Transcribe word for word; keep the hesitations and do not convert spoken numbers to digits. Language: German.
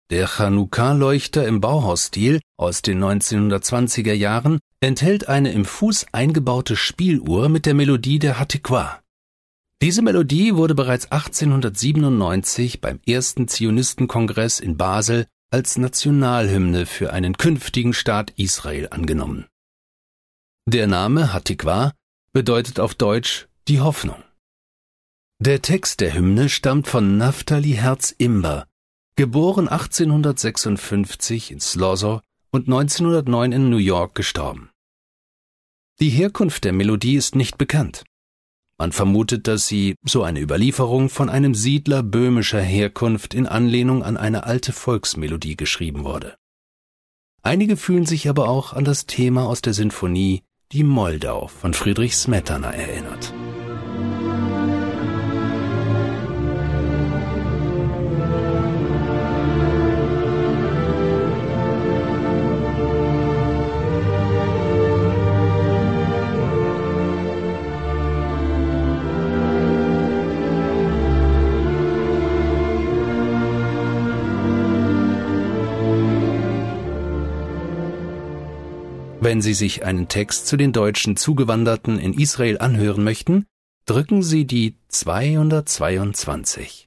Der Chanukka-Leuchter im Bauhausstil aus den neunzehnhundertzwanziger Jahren enthält eine im Fuß eingebaute Spieluhr mit der Melodie der Hatikwa. Diese Melodie wurde bereits achtzehnhundertsiebenundneunzig beim ersten Zionistenkongress in Basel als Nationalhymne für einen künftigen Staat Israel angenommen. Der Name Hatikwa bedeutet auf Deutsch die Hoffnung. Der Text der Hymne stammt von Naftali Herz Imber, geboren achtzehnhundertsechsundfünfzig in Slauson und neunzehnhundertneun in New York gestorben. Die Herkunft der Melodie ist nicht bekannt. Man vermutet, dass sie, so eine Überlieferung, von einem Siedler böhmischer Herkunft in Anlehnung an eine alte Volksmelodie geschrieben wurde. Einige fühlen sich aber auch an das Thema aus der Sinfonie Die Moldau von Friedrich Smetana erinnert. Wenn Sie sich einen Text zu den deutschen Zugewanderten in Israel anhören möchten, drücken Sie die zweihundertzweiundzwanzig.